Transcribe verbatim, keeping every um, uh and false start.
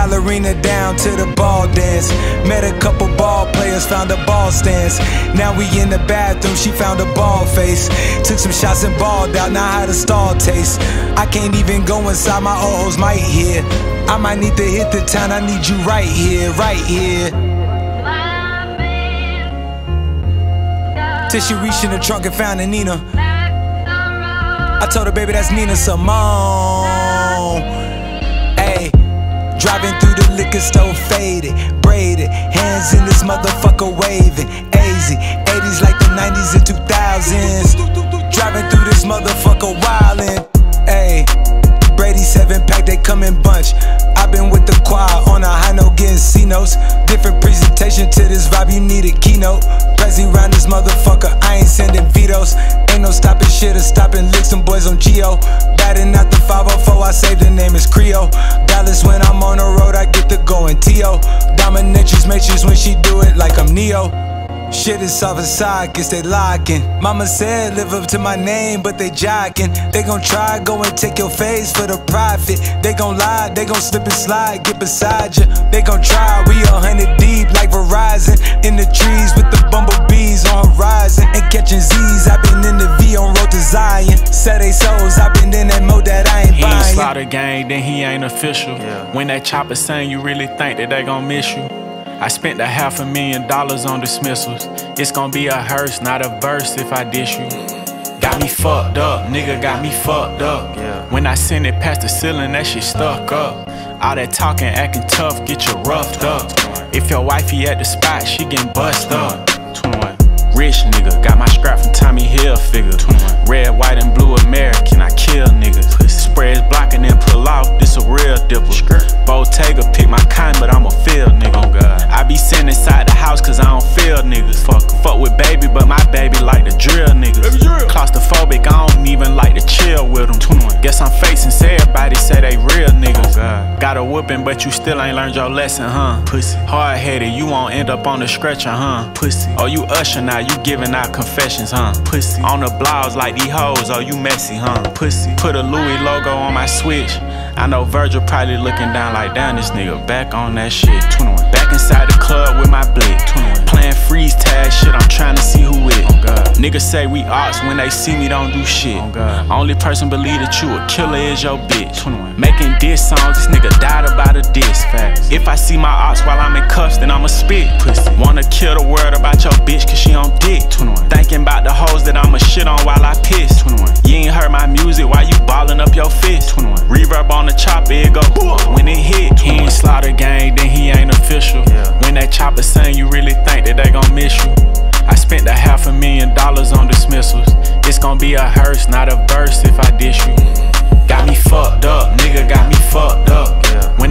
ballerina down to the ball dance. Met a couple ball players, found a ball stance. Now we in the bathroom, she found a ball face. Took some shots and balled out, now how the stall taste. I can't even go inside, my old hoes might hear. I might need to hit the town, I need you right here, right here. Till she reached in the trunk and found a Nina. I told her, baby, that's Nina Simone. Ayy, driving through the liquor store, faded, braided, hands in this motherfucker waving. A Z, eighties like the nineties and two thousands. Driving through this motherfucker wildin'. Ayy, Brady seven pack, they come in bunch. I been with the choir on a high note, getting C notes. Different presentation to this vibe, you need a keynote. Prezi round this motherfucker, I ain't sending vetoes. Ain't no stopping shit or stopping licks, them boys on Geo. Batting out the five oh four, I say the name is Creole. Dallas when I'm on the road, I get to going T O. Dominatrix matrix when she do it like I'm Neo. Shit is soft inside, guess they locking. Mama said live up to my name, but they jocking. They gon' try, go and take your face for the profit. They gon' lie, they gon' slip and slide, get beside you. They gon' try, we a hundred deep like Verizon. In the trees with the bumblebees on horizon. And catching Z's, I been in the V on road to Zion. Set they souls, I been in that mode that I ain't he buying. He ain't slaughter gang, then he ain't official. Yeah. When that chopper sing, you really think that they gon' miss you? I spent a half a million dollars on dismissals. It's gonna be a hearse, not a verse if I dish you. Got me fucked up, nigga got me fucked up. Yeah. When I send it past the ceiling, that shit stuck up. All that talking, acting tough, get you roughed up. If your wifey at the spot, she getting bust up. twenty-one. Rich nigga, got my scrap from Tommy Hilfiger. twenty-one. Red, white, and blue American, I kill niggas. Spreads blocking and pull off, this a real dipper. Bottega pick my kind, but I'm a field nigga. Oh God. I be sitting inside the house cause I don't feel niggas. Fuck, fuck with baby, but my baby like to drill niggas. Claustrophobic, I don't even like to chill with them. twenty-one. Guess I'm facing, say everybody say they real niggas. Oh God. Got a whooping, but you still ain't learned your lesson, huh? Pussy. Hard headed, you won't end up on the stretcher, huh? Pussy. Oh, you usher now, you giving out confessions, huh? Pussy. On the blogs like these hoes, oh, you messy, huh? Pussy. Put a Louis logo on my switch. I know Virgil probably looking down like, damn, this nigga back on that shit. twenty-one. Back inside the club with my blick. twenty-one. Playing freeze tag shit, I'm trying to see who it. Oh God. Niggas say we ops, when they see me don't do shit. Oh God. Only person believe that you a killer is your bitch. twenty-one. Making diss songs, this nigga died about a diss. Facts. If I see my ops while I'm in cuffs, then I'ma spit. Pussy. Wanna kill the world about your bitch cause she on dick. twenty-one. Thinking about the hoes that I'ma shit on while I piss. twenty-one. You ain't heard my music while you ballin' up your fist. twenty-one. Reverb on the chopper, it go when it hit. He ain't slaughter gang, then he ain't official. Yeah. When that chopper sing, you really think that they gon' miss you? I spent a half a million dollars on dismissals. It's gon' be a hearse, not a verse if I dish you. Got me fucked up, nigga got me fucked up. Yeah.